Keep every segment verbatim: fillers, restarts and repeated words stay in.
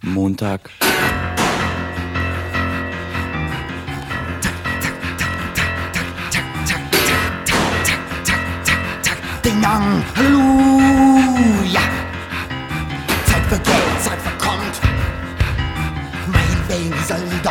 Montag. Ding Dong, Halleluja. Zeit vergeht, Zeit verkommt. Meinetwegen soll doch,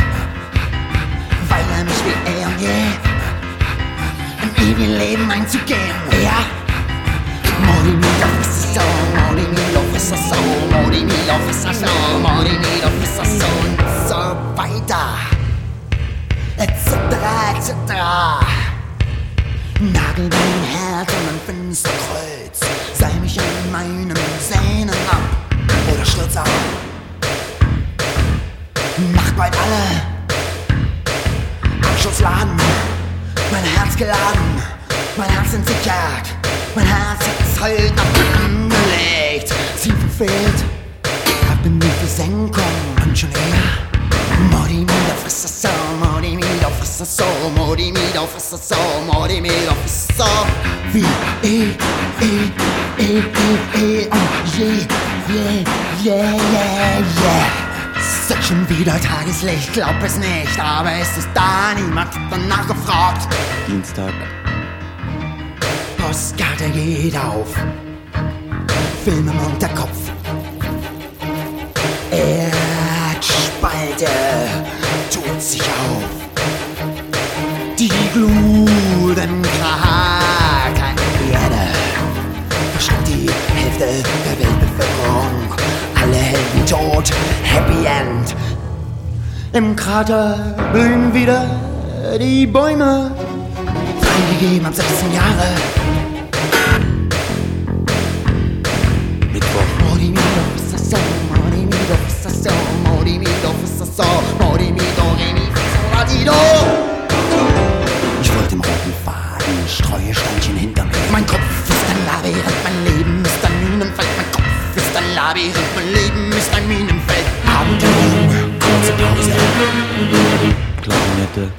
weil er mich wie er und je im ewigen Leben einzugehen. Ja. Mori mi auf ist so, Mori mi auf ist so, Mori mi auf ist so, Mori mi auf ist so und so weiter. Etc, et cetera. Nagel dein Herz und ein Fensterkreuz. Sei mich an meinen Zähnen ab oder stürz ab. Macht bald alle Abschussladen. Mein Herz geladen, mein Herz entsichert. Mein Herz ist heute noch angelegt. Sie verfehlt, hab in die Versenkung und schon eher. Mori mi auf ist so, Mori mi auf ist so, Mori mi auf ist so, Mori mi auf ist so. Wie E, E, E, E, E und je, je, je, je, je. Es ist schon wieder Tageslicht, glaub es nicht, aber es ist da, niemand hat danach gefragt. Dienstag. Postkarte geht auf, Film im Unterkopf. Erdspalte tut sich auf. Die Glut im Krater der Erde verschluckt die Hälfte der Weltbevölkerung. Alle Helden tot, Happy End. Im Krater blühen wieder die Bäume. Freigegeben ab sechzehn Jahre. Mittwoch. Mori mi do ist so, Mori mi do ist so, Mori mi do ist so, Mori mi do re mi fa la di do. Ich folge dem roten Faden, streue Steinchen hinter mir. Mein Kopf ist ein Labyrinth, mein Leben ist ein Minenfeld. Mein Kopf ist ein Labyrinth, mein Leben ist ein Minenfeld. Abendübung, kurze Pause. Klarinette.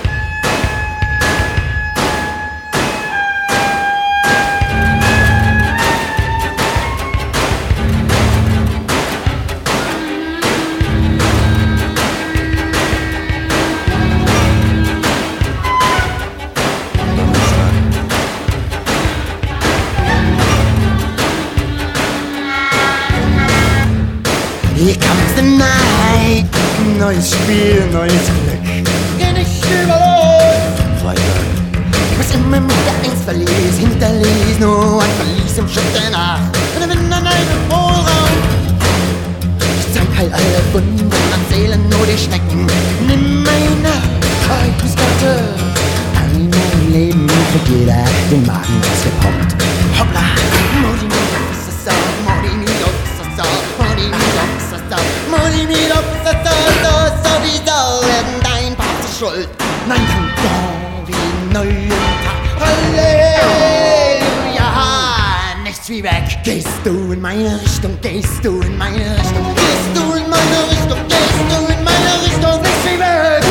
Here comes the night. Neues Spiel, neues Glück. Geh nicht überlos. Freitag. Was immer mit der Angst verließ, hinterließ nur ein Verlies im Schutt der Nacht. Und der Wind an einem Vorraum. Ich zeig all alle Wunden, erzählen nur die Schnecken. Nimm meine Kaiserskarte. Ein mein Leben kriegt jeder den Magen ausgepumpt. Hoppla, Modi mi auf ist das so, Modi mi auf ist das so, Modi mi auf ist das so, Modi mi auf ist das so, so, sowieso werden dein Paar zur Schuld. Nein, danke, wie neuen Tag, Halleluja, nichts wie weg. Gehst du in meine Richtung, gehst du in meine Richtung, gehst du in meine Richtung, gehst du in meine Richtung, nichts wie weg.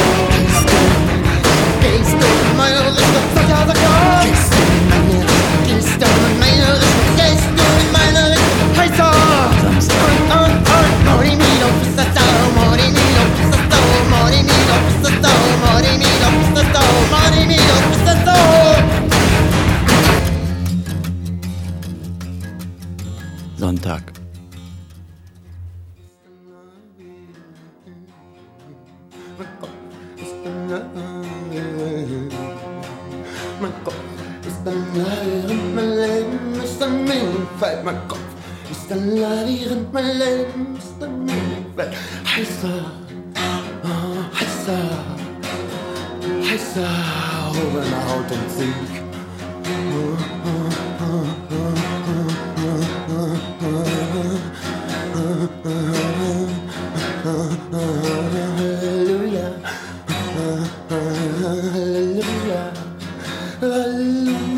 Gehst du in meine Richtung, sag ja, sag ja. Gehst du in meine Richtung, gehst du in meine Richtung, gehst du in meine Richtung, heißer. Und, und, und, Mori mi do ist das so, Mori mi do ist das so, Mori mi do ist das so, Mori mi do ist das so, Mori mi do ist das so. Sonntag. Mein Kopf ist ein Labyrinth, mein Leben ist ein Minenfeld. Mein Kopf ist ein Labyrinth, mein Leben ist ein Minenfeld. Heißer, oh, heißer, heißer, ohne Haut und Sieg. Halleluja, Halleluja, Halleluja.